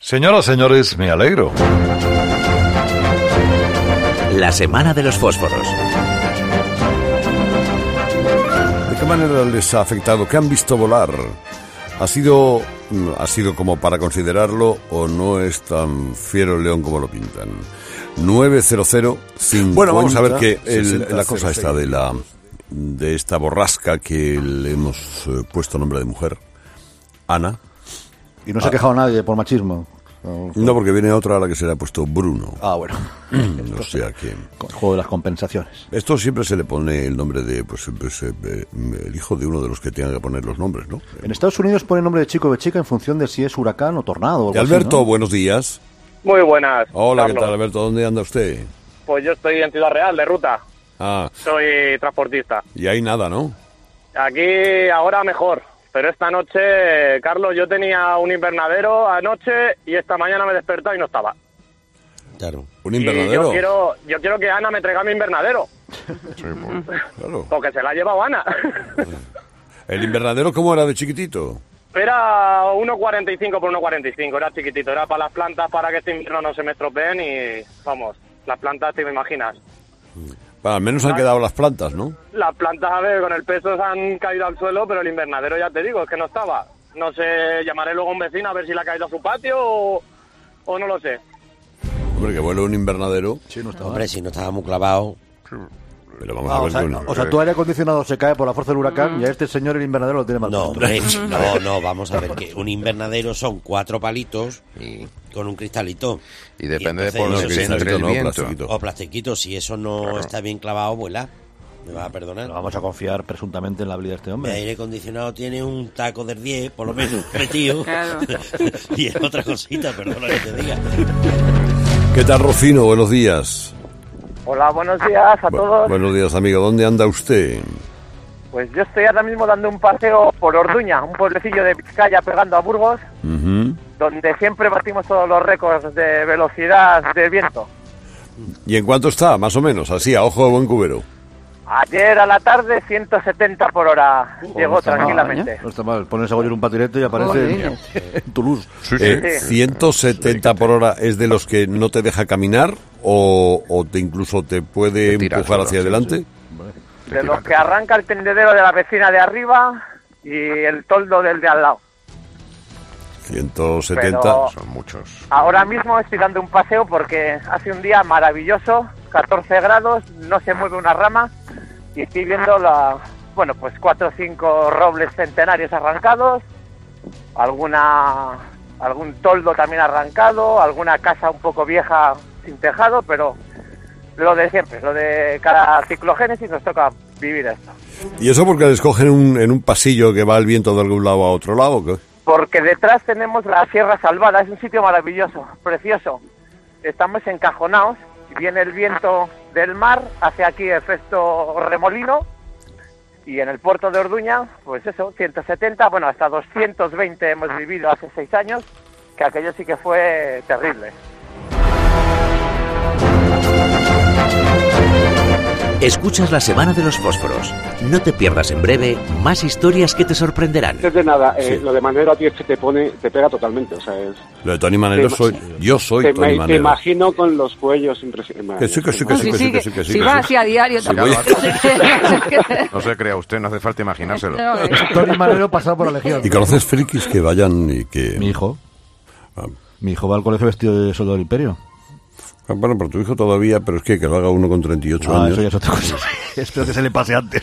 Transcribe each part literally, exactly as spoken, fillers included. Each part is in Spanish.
Señoras, señores, me alegro. La semana de los fósforos. ¿De qué manera les ha afectado? ¿Qué han visto volar? ¿Ha sido, ha sido como para considerarlo o no es tan fiero el león como lo pintan? nueve cero cero cincuenta. Bueno, vamos a ver que el, la cosa está de la de esta borrasca que le hemos eh, puesto nombre de mujer, Ana. Y no se ha quejado nadie por machismo. No, porque viene otra a la que se le ha puesto Bruno. Ah, bueno. O sea que... El juego de las compensaciones. Esto siempre se le pone el nombre de, pues, pues eh, el hijo de uno de los que tenga que poner los nombres, ¿no? En Estados Unidos pone nombre de chico o de chica en función de si es huracán o tornado. O algo Alberto, así, ¿no? Buenos días. Muy buenas. Hola, Carlos. ¿qué tal, Alberto? ¿Dónde anda usted? Pues yo estoy en Ciudad Real, de ruta. Ah. Soy transportista. Y ahí nada, ¿no? Aquí ahora mejor. Pero esta noche, Carlos, yo tenía un invernadero anoche y esta mañana me he despertado y no estaba. Claro. ¿Un invernadero? Y yo quiero, yo quiero que Ana me traiga mi invernadero. Sí, pues, claro. Porque se la ha llevado Ana. ¿El invernadero cómo era de chiquitito? Era uno cuarenta y cinco por uno cuarenta y cinco, era chiquitito. Era para las plantas, para que este invierno no se me estropeen y, vamos, las plantas, te me imaginas. Bueno, al menos han quedado las plantas, ¿no? Las plantas, a ver, con el peso se han caído al suelo, pero el invernadero, ya te digo, es que no estaba. No sé, llamaré luego a un vecino a ver si le ha caído a su patio o, o no lo sé. Hombre, que vuelve un invernadero. Sí, no estaba. Hombre, si no estaba muy clavado. Pero vamos Ah, a ver o, sea, que no, uno- o sea, tu aire acondicionado se cae por la fuerza del huracán y a este señor el invernadero lo tiene mal No, puesto. hombre, no, no, vamos a ver que un invernadero son cuatro palitos Y, con un cristalito. y depende Y entonces de por eso donde sí, entre cristalito el no, viento. plastiquito. O plastiquito, si eso no está bien clavado, vuela. Me vas a perdonar. Pero vamos a confiar presuntamente en la habilidad de este Mi hombre. aire acondicionado tiene un taco del diez, por lo menos, metido. Claro. Y es otra cosita, perdona que te diga. ¿Qué tal, Rocino? Buenos días. Hola, buenos días a Bu- todos. Buenos días, amigo. ¿Dónde anda usted? Pues yo estoy ahora mismo dando un paseo por Orduña, un pueblecillo de Vizcaya pegando a Burgos, Ujú. donde siempre batimos todos los récords de velocidad de viento. ¿Y en cuánto está, más o menos? Así, a ojo de buen cubero. Ayer a la tarde ciento setenta por hora llegó no está mal, tranquilamente. No está mal. Pones a Goyer un patinete y aparece en, Joder. en Toulouse. Eh, Sí. ¿ciento setenta por hora es de los que no te deja caminar o, o te incluso te puede Te tira empujar solo, hacia sí, adelante? De los que arranca el tendedero de la vecina de arriba y el toldo del de al lado. ciento setenta. Pero- Son muchos. Ahora mismo estoy dando un paseo porque hace un día maravilloso, catorce grados, no se mueve una rama y estoy viendo la, bueno, pues cuatro o cinco robles centenarios arrancados, alguna, algún toldo también arrancado, alguna casa un poco vieja sin tejado, pero lo de siempre, lo de cada ciclogénesis nos toca vivir esto. ¿Y eso porque les cogen un, en un pasillo que va el viento de algún lado a otro lado? ¿Qué? Porque detrás tenemos la Sierra Salvada, es un sitio maravilloso, precioso. Estamos encajonados, viene el viento del mar, hace aquí efecto remolino, y en el puerto de Orduña, pues eso, ciento setenta, bueno, hasta doscientos veinte hemos vivido hace seis años, que aquello sí que fue terrible. Escuchas la semana de los fósforos. No te pierdas en breve más historias que te sorprenderán. Antes de nada, eh, Sí. lo de Manero a ti es que te pone, te pega totalmente, o sea, es... Lo de Tony Manero Te- soy... Yo soy te, Tony te Manero. imagino con los cuellos impresionantes. Que sí, que sí, que No, sí, si que sí, sigue, que sí, que sí, si que va sí. así a diario Sí, tampoco. No se crea usted, no hace falta imaginárselo. No, eh. Tony Manero pasado por la legión. ¿Y conoces frikis que vayan y que... Mi hijo. Ah. Mi hijo va al colegio vestido de soldado del Imperio. Ah, bueno, por tu hijo todavía, pero es que que lo haga uno con treinta y ocho Ah, años. eso ya es otra cosa. Espero que se le pase antes.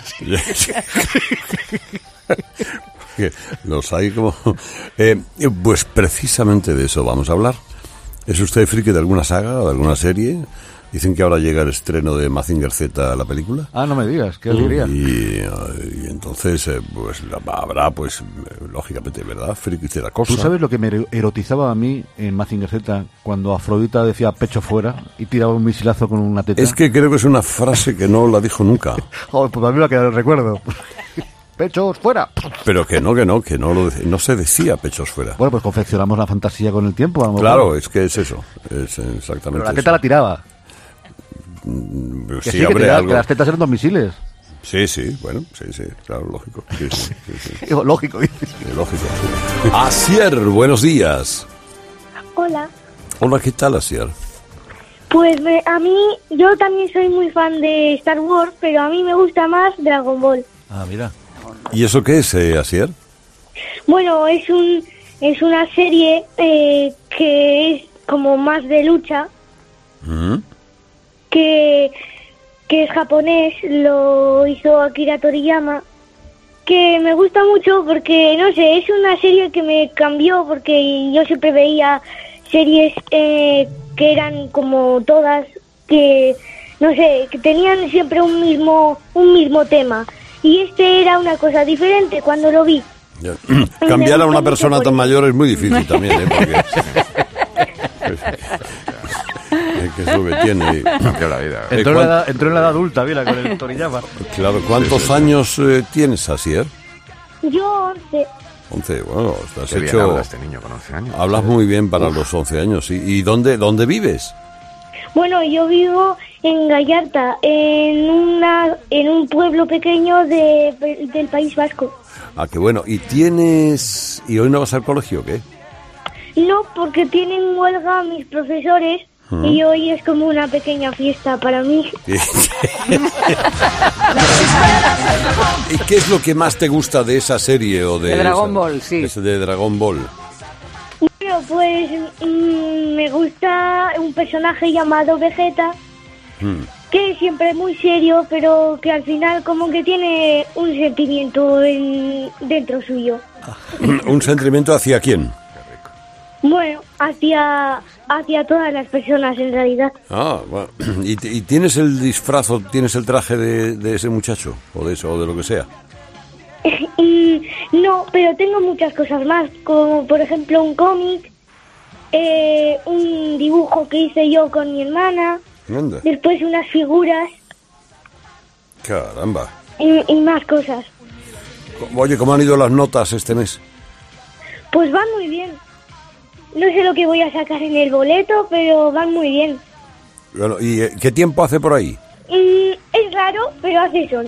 Que los hay como... Eh, pues precisamente de eso vamos a hablar. ¿Es usted friki de alguna saga o de alguna serie? Dicen que ahora llega el estreno de Mazinger Z, la película. Ah, no me digas, qué alegría. Y, y entonces, eh, pues la- habrá, pues, eh, lógicamente, ¿verdad? Frikis de la cosa. ¿Tú sabes lo que me erotizaba a mí en Mazinger Z cuando Afrodita decía pecho fuera y tiraba un misilazo con una teta? Es que creo que es una frase que no la dijo nunca. Joder, pues a mí me ha quedado el recuerdo. ¡Pechos fuera! Pero que no, que no, que no, lo, dec- no se decía pechos fuera. Bueno, pues confeccionamos la fantasía con el tiempo. A lo mejor. Claro, es que es eso. Es exactamente Pero la eso. teta la tiraba. Mm, Que sí, sí, que, hombre, tiraba, algo. que las tetas eran dos misiles. Sí, sí, bueno, sí, sí, claro, lógico. Sí, sí, sí, sí. Digo, lógico. Sí, lógico. Sí. Asier, buenos días. Hola. Hola, ¿qué tal, Asier? Pues me, a mí, yo también soy muy fan de Star Wars, pero a mí me gusta más Dragon Ball. Ah, mira. ¿Y eso qué es, eh, Asier? Bueno, es un es una serie eh, que es como más de lucha, ¿Mm? que, que es japonés, lo hizo Akira Toriyama, que me gusta mucho porque, no sé, es una serie que me cambió porque yo siempre veía series eh, que eran como todas, que, no sé, que tenían siempre un mismo, un mismo tema. Y este era una cosa diferente cuando lo vi. Ya. Cambiar a una persona tan mayor es muy difícil también, ¿eh? Porque es que es lo que tiene. Cambió la vida. Entró, en la edad, entró en la edad adulta, mira, con el Toriyama. Claro, ¿cuántos Sí, sí, sí. años eh, tienes, Asier? Yo once. once, bueno, estás Qué bien hecho... habla este niño con once años. Hablas muy bien para los once años. ¿Y, y dónde, dónde vives? Bueno, yo vivo en Gallarta, en una en un pueblo pequeño de, del País Vasco. Ah, qué bueno. ¿Y tienes... ¿Y hoy no vas al colegio o qué? No, porque tienen huelga mis profesores Mm. y hoy es como una pequeña fiesta para mí. ¿Y qué es lo que más te gusta de esa serie o de... De Dragon esa- Ball, sí. ese de Dragon Ball. Bueno, pues mm, me gusta un personaje llamado Vegeta, Mm. que es siempre muy serio, pero que al final como que tiene un sentimiento en, dentro suyo. ¿Un sentimiento hacia quién? Bueno, hacia, hacia todas las personas en realidad. Ah, bueno. ¿Y, y tienes el disfraz o tienes el traje de, de ese muchacho? O de eso, o de lo que sea. Mm, no, pero tengo muchas cosas más, como por ejemplo un cómic, eh, un dibujo que hice yo con mi hermana, Anda. después unas figuras Caramba. y, y más cosas. Oye, ¿cómo han ido las notas este mes? Pues van muy bien. No sé lo que voy a sacar en el boleto, pero van muy bien. Bueno, ¿y eh, qué tiempo hace por ahí? Mm, es raro, pero hace sol.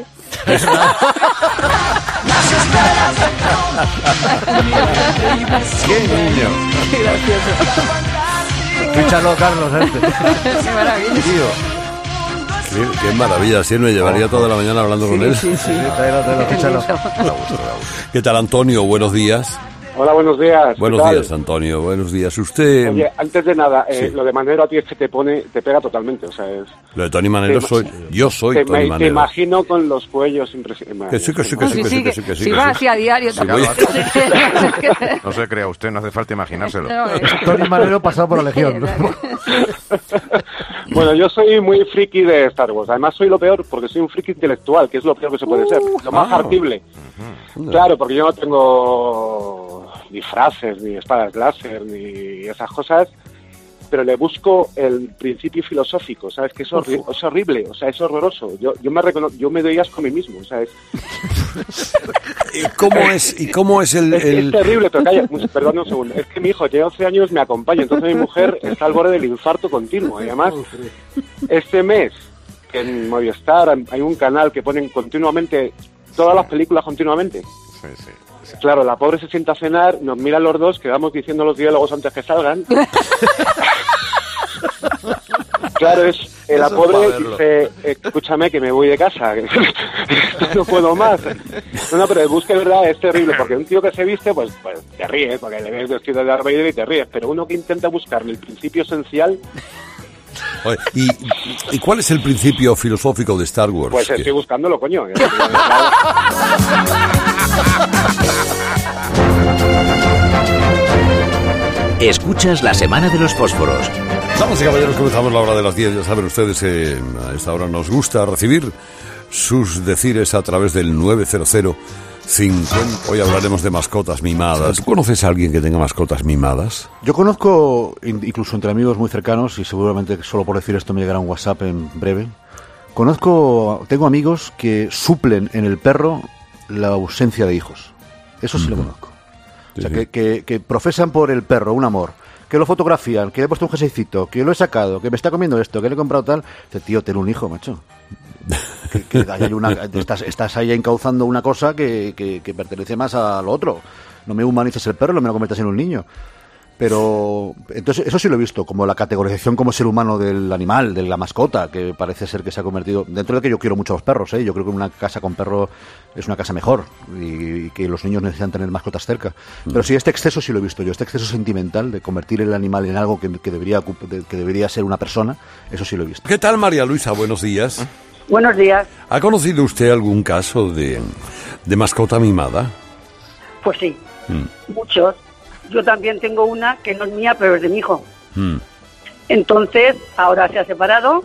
¡Qué niño! Qué gracioso. Escúchalo, Carlos, este. Qué maravilla. Tío. Qué, qué maravilla, sí, me llevaría toda la mañana hablando con él. Sí, sí. Tráelo, tráelo, escúchalo. ¿Qué tal, Antonio? Buenos días. Hola, buenos días. Buenos ¿qué tal? días, Antonio. Buenos días. Usted... Oye, antes de nada, eh, Sí. lo de Manero a ti es que te pone, te pega totalmente, o sea, es... Lo de Tony Manero Te- soy... Yo soy te, Tony te Manero. imagino con los cuellos impresionantes. Que sí, que sí, que No, sí, sí, que sí, sí, que que sí, que sí, si que va sí. así a diario... Sí, te- voy a- No se crea usted, no hace falta imaginárselo. No, eh. Tony Manero pasado por la Legión. Bueno, yo soy muy friki de Star Wars. Además, soy lo peor porque soy un friki intelectual, que es lo peor que se puede ser. Lo más ah. factible. Claro, porque yo no tengo disfraces, ni espadas láser, ni esas cosas, pero le busco el principio filosófico, ¿sabes? Que es, horri- es horrible, o sea, es horroroso. Yo, yo me recono- yo me doy asco a mí mismo, ¿sabes? ¿Y cómo es, y cómo es el...? Es, el- es terrible, pero calla, un- perdón un segundo. Es que mi hijo tiene once años, me acompaña, entonces mi mujer está al borde del infarto continuo. Y además, este mes, en Movistar hay un canal que ponen continuamente, todas las películas continuamente. Sí, sí. Claro, la pobre se sienta a cenar, nos miran los dos, quedamos diciendo los diálogos antes que salgan. Claro, es eh, la Eso es pobre pa' verlo. dice, escúchame que me voy de casa, que no puedo más. No, no, pero el busque, de verdad, es terrible, porque un tío que se viste, pues, pues te ríes, porque le ves vestido de Darth Vader y te ríes, pero uno que intenta buscarle el principio esencial, Oye, ¿y, ¿Y cuál es el principio filosófico de Star Wars? pues Que- estoy buscándolo, coño. Escuchas la Semana de los Fósforos. Damas y caballeros, comenzamos la hora de las diez. Ya saben ustedes que a esta hora nos gusta recibir sus decires a través del nueve cero cero cincuenta. Hoy hablaremos de mascotas mimadas. ¿Tú conoces a alguien que tenga mascotas mimadas? Yo conozco, in- incluso entre amigos muy cercanos, y seguramente solo por decir esto me llegará un WhatsApp en breve, conozco, tengo amigos que suplen en el perro la ausencia de hijos. Eso sí lo conozco. O sea, Sí, que, sí. que, que profesan por el perro un amor, que lo fotografían, que le he puesto un jerseycito, que lo he sacado, que me está comiendo esto, que le he comprado tal. Dice, tío, ten un hijo, macho. Que, que ahí hay una, estás, estás ahí encauzando una cosa que, que, que pertenece más al otro. No me humanices el perro, no me lo conviertas en un niño. Pero, entonces, eso sí lo he visto, como la categorización como ser humano del animal, de la mascota, que parece ser que se ha convertido, dentro de que yo quiero mucho a los perros, ¿eh? Yo creo que una casa con perro es una casa mejor y, y que los niños necesitan tener mascotas cerca. Mm. Pero sí, este exceso sí lo he visto yo, este exceso sentimental de convertir el animal en algo que, que, debería, que debería ser una persona, eso sí lo he visto. ¿Qué tal, María Luisa? Buenos días. Buenos días. ¿Ha conocido usted algún caso de, de mascota mimada? Pues sí, mm. muchos. Yo también tengo una que no es mía, pero es de mi hijo. Mm. Entonces, ahora se ha separado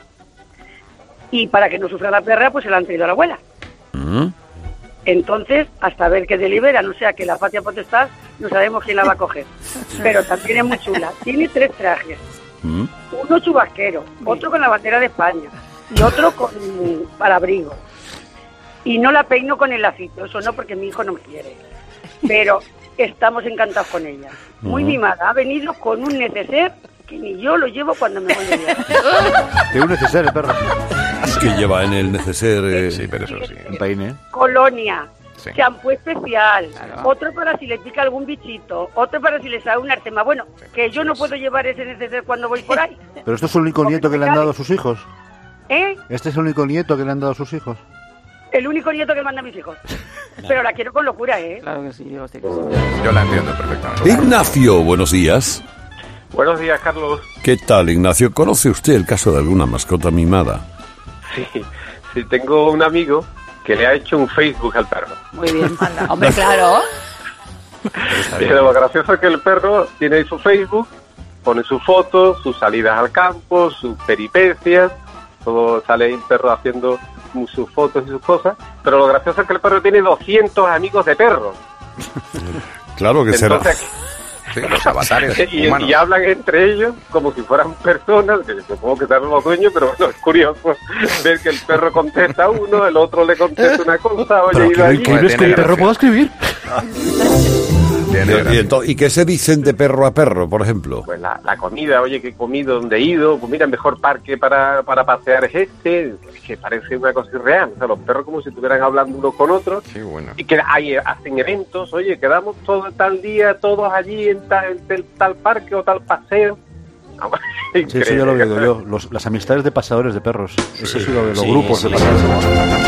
y para que no sufra la perra, pues se la han traído a la abuela. Mm. Entonces, hasta ver que deliberan, o sea que la patria potestad, no sabemos quién la va a coger. Pero también es muy chula. Tiene tres trajes. Mm. Uno chubasquero, otro con la bandera de España y otro con parabrigo. Y no la peino con el lacito, eso no, porque mi hijo no me quiere. Pero estamos encantados con ella. Muy uh-huh. mimada. Ha venido con un neceser que ni yo lo llevo cuando me voy de viaje. ¿Qué un neceser, el perro? ¿Qué lleva en el neceser? Eh, sí, pero eso sí. Un peine. Colonia. Sí. Champú especial. Claro. Otro para si le pica algún bichito. Otro para si le sale un artema. Bueno, que yo no puedo llevar ese neceser cuando voy por ahí. ¿Pero esto es el único nieto que le han dado a sus hijos? ¿Eh? ¿Este es el único nieto que le han dado a sus hijos? El único nieto que manda a mis hijos. Pero la quiero con locura, ¿eh? Claro que sí, yo estoy que sí. Yo la entiendo perfectamente. Ignacio, buenos días. Buenos días, Carlos. ¿Qué tal, Ignacio? ¿Conoce usted el caso de alguna mascota mimada? Sí, sí, tengo un amigo que le ha hecho un Facebook al perro. Muy bien, anda. Hombre, claro. Y lo gracioso es que el perro tiene su Facebook, pone sus fotos, sus salidas al campo, sus peripecias, todo sale ahí el perro haciendo sus fotos y sus cosas, pero lo gracioso es que el perro tiene doscientos amigos de perros. Claro que Entonces, será. Sí, los avatares y, humanos. y hablan entre ellos como si fueran personas, que supongo que serán los dueños, pero bueno, es curioso ver que el perro contesta a uno, el otro le contesta una cosa, oye, ¿Pero qué increíble es que el perro pueda escribir? ¿Y, entonces, ¿Y qué se dicen de perro a perro, por ejemplo? Pues la, la comida, oye, que he comido, dónde he ido, pues mira, el mejor parque para, para pasear es este, que parece una cosa irreal, o sea, los perros como si estuvieran hablando unos con otros, Qué bueno. y que hay, hacen eventos, oye, quedamos todo tal día, todos allí en tal, en tal parque o tal paseo. Sí, eso ya lo he oído yo, los, las amistades de paseadores de perros, sí, eso sí lo de los sí, grupos sí, de paseadores de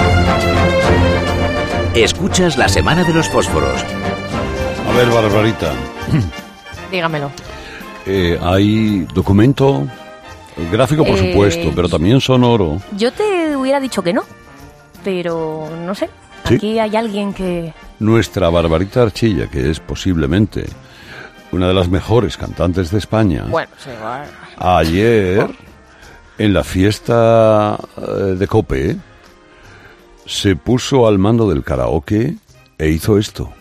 perros. Escuchas la Semana de los Fósforos. A ver, Barbarita. Dígamelo. Eh, hay documento gráfico, por eh, supuesto, pero también sonoro. Yo te hubiera dicho que no, pero no sé. ¿Sí? Aquí hay alguien que... Nuestra Barbarita Archilla, que es posiblemente una de las mejores cantantes de España. Bueno, sí, bueno. Ayer, en la fiesta de COPE, se puso al mando del karaoke e hizo esto.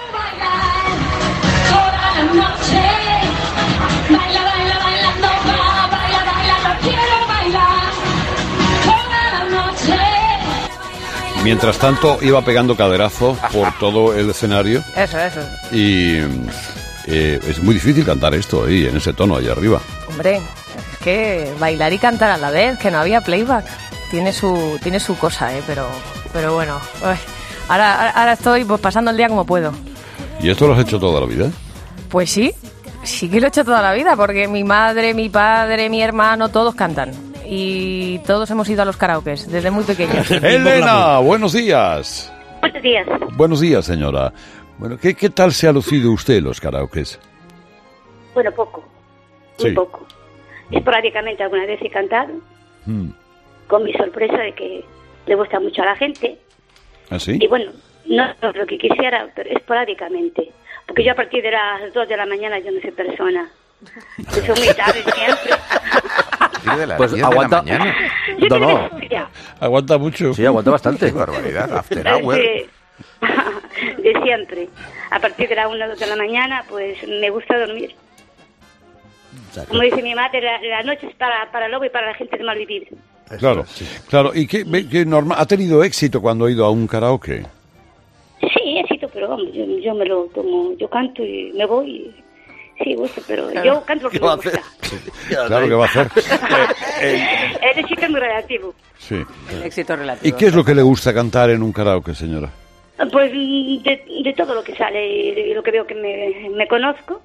Mientras tanto, iba pegando caderazo por todo el escenario. Eso, eso. Y eh, es muy difícil cantar esto ahí, en ese tono, ahí arriba. Hombre, es que bailar y cantar a la vez, que no había playback. Tiene su tiene su cosa, ¿eh? Pero, pero bueno, uy, ahora, ahora estoy pues, pasando el día como puedo. ¿Y esto lo has hecho toda la vida? Pues sí, sí que lo he hecho toda la vida, porque mi madre, mi padre, mi hermano, todos cantan. Y todos hemos ido a los karaokes, desde muy pequeños. Elena, buenos días. Buenos días. Buenos días, señora. Bueno, ¿qué, qué tal se ha lucido usted en los karaokes? Bueno, poco, muy sí. poco. Esporádicamente alguna vez he cantado, hmm. con mi sorpresa de que le gusta mucho a la gente. ¿Ah, sí? Y bueno, no es lo que quisiera, pero esporádicamente. Porque yo a partir de las dos de la mañana yo no soy persona. Yo soy muy tarde siempre. De la pues aguanta. De la mañana. Yo no, no. Aguanta mucho. Sí, aguanta bastante. Qué barbaridad, after hour. De, de siempre. A partir de las una o dos de la mañana, pues me gusta dormir. Como dice mi madre, la, la noche es para, para el lobo y para la gente de mal vivir. Claro, sí. Claro. ¿Y qué, qué normal, ha tenido éxito cuando ha ido a un karaoke? Sí, éxito, pero vamos, yo, yo me lo tomo, yo canto y me voy y... Sí, gusto, pero yo canto lo que me gusta. Sí, claro, ¿qué va a hacer? El éxito es muy relativo. Sí. El éxito relativo. ¿Y qué es lo que le gusta cantar en un karaoke, señora? Pues de, de todo lo que sale, de lo que veo que me, me conozco,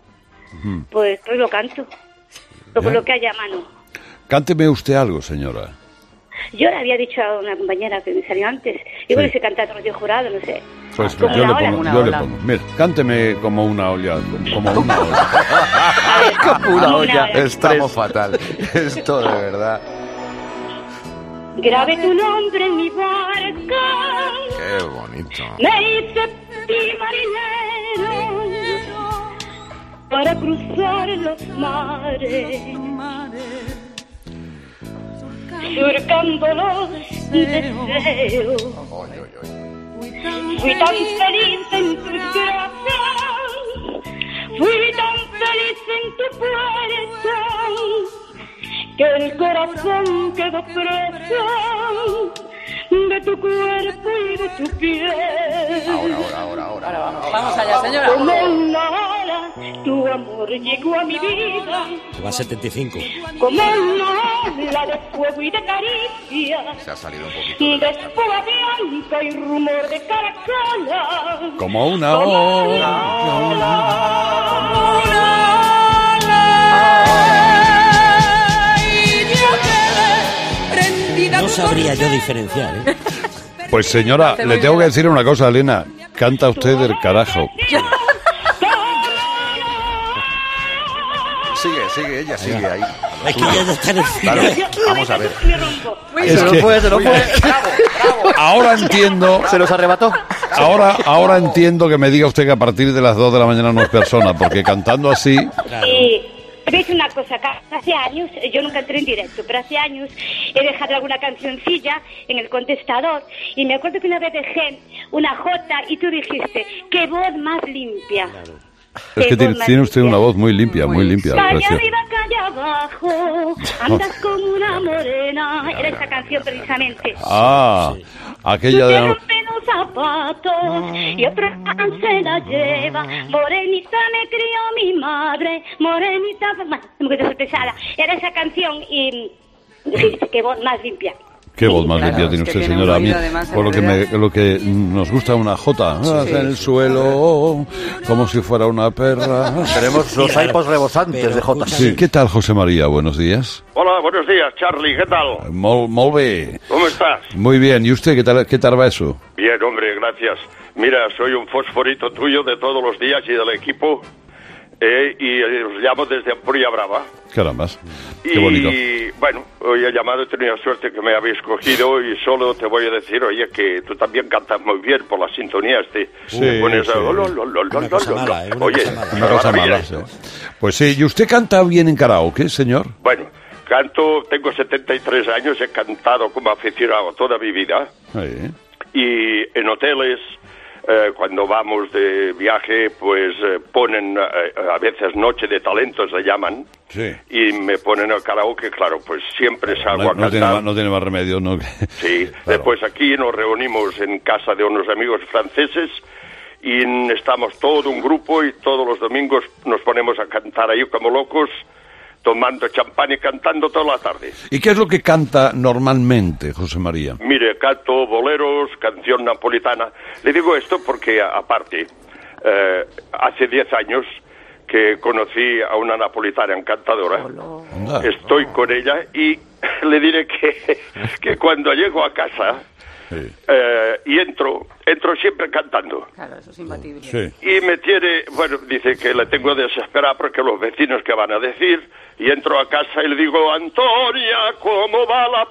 pues, pues lo canto. Lo, ¿Eh? lo que haya a mano. Cánteme usted algo, señora. Yo le había dicho a una compañera que me salió antes, igual Sí. ese cantante Rocío Jurado, no sé. Pues Como yo, le una pongo, ola. yo le Una pongo. Mira, cánteme como una olla. Como una olla. Como una olla. olla. Estamos fatal. Esto de verdad. Grabé tu nombre en mi barca, Qué bonito. me hice mi marinero para cruzar los mares, surcándolos deseo. Fui tan feliz en tus brazos, fui tan feliz en tu puerta, que el corazón quedó preso de tu cuerpo y de tu piel. Ahora, ahora, ahora, ahora. Ahora vamos, vamos allá, señora. Como una ola, tu amor llegó a mi vida, Va a setenta y cinco. como una ola de fuego y de caricia, Se ha salido un poquito. de espuma blanca y rumor de caracola. Como una olla. No sabría yo diferenciar, ¿eh? Pues señora, le tengo que decir una cosa, Elena. Canta usted del carajo. Sigue, sigue, ella sigue ahí. Es que ya está en el final. Claro, vamos a ver. Es se que- nos fue, se nos fue. Ahora entiendo. Se los arrebató. Ahora, ahora entiendo que me diga usted que a partir de las dos de la mañana no es persona, porque cantando así. Y te voy a decir una cosa, que hace años, yo nunca entré en directo, pero hace años he dejado alguna cancioncilla en el contestador y me acuerdo que una vez dejé una jota y tú dijiste, qué voz más limpia. Es que Qué tiene, voz más tiene usted limpia. una voz muy limpia, muy limpia. Calle preciosa. arriba, calle abajo, andas como una morena. Era esa canción precisamente. Ah, aquella Tú te de. rompes los zapatos y otro pan se la lleva. Morenita me crió mi madre, morenita... Bueno, me quedé sorpresada. Era esa canción y dijiste, qué voz más limpia. Qué voz más Claro, limpia es tiene que usted, tiene un señora. A mí, oído, además, de por lo que, me, verdad. lo que nos gusta una jota. Ah, en el suelo, como si fuera una perra. Tenemos los iPods rebosantes de Jotas. Sí. ¿Qué tal, José María? Buenos días. Hola, buenos días, Charlie, ¿qué tal? Mol, molt bé. ¿Cómo estás? Muy bien. ¿Y usted qué tal, qué tal va eso? Bien, hombre, gracias. Mira, soy un fosforito tuyo de todos los días y del equipo, eh, y eh, os llamo desde Ampuria Brava. Carambas. Qué y, bonito. bueno, hoy he llamado, he tenido suerte que me habéis cogido y solo te voy a decir, oye, que tú también cantas muy bien por la sintonía este. Sí, Te pones a- sí. lo, lo, lo, lo, Una lo, cosa lo, mala, ¿eh? Una Oye, cosa mala. Una cosa maravilla mala. esto. Sí. Pues sí. ¿Y usted canta bien en karaoke, señor? Bueno, canto, tengo setenta y tres años, he cantado como aficionado toda mi vida. Sí. Y en hoteles, eh, cuando vamos de viaje, pues eh, ponen eh, a veces noche de talentos, le llaman, Sí. y me ponen el karaoke, claro, pues siempre salgo No, a no tiene, cantar. más- no tiene más remedio, ¿no? Sí, Claro. después aquí nos reunimos en casa de unos amigos franceses y estamos todo un grupo y todos los domingos nos ponemos a cantar ahí como locos, tomando champán y cantando toda la tarde. ¿Y qué es lo que canta normalmente, José María? Mire, canto boleros, canción napolitana. Le digo esto porque, a- aparte, eh, hace diez años que conocí a una napolitana encantadora. Anda. Estoy con ella y le diré que, que cuando llego a casa Sí. eh, y entro, entro siempre cantando. Claro, eso es imbatible. Sí. Y me tiene, bueno, dice que le tengo desesperada porque los vecinos que van a decir, y entro a casa y le digo, Antonia, ¿cómo va la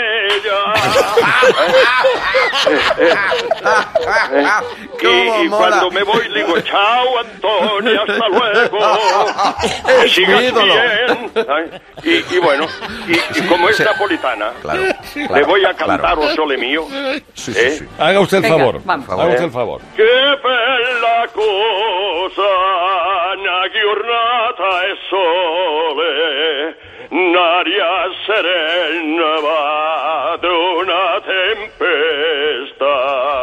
paella? y, y cuando me voy le digo, chao, Antonia, hasta luego. Que Es sigas mi ídolo. bien. Ay, Y, y bueno, y, y como es napolitana, Claro, le claro, voy a cantar claro. O Sole Mío. Sí, ¿eh? sí, sí. Haga usted el Venga, favor. vamos. Haga usted el favor. Che bella cosa, una giornata e sole, un'aria serena va d'una tempesta,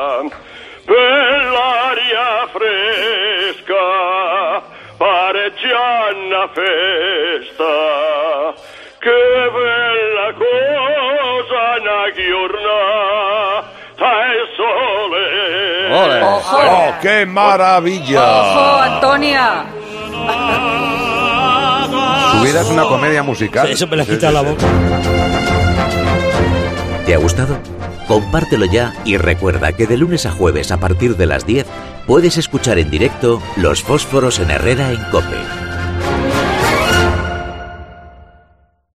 bell'aria fresca, pareggia una festa, che bella cosa, una giornata e sole. ¡Oh, qué maravilla! ¡Ojo, Antonia! vida es una comedia musical. Eso me la ha quitado la boca. ¿Te ha gustado? Compártelo ya y recuerda que de lunes a jueves a partir de las diez puedes escuchar en directo Los Fósforos en Herrera en COPE.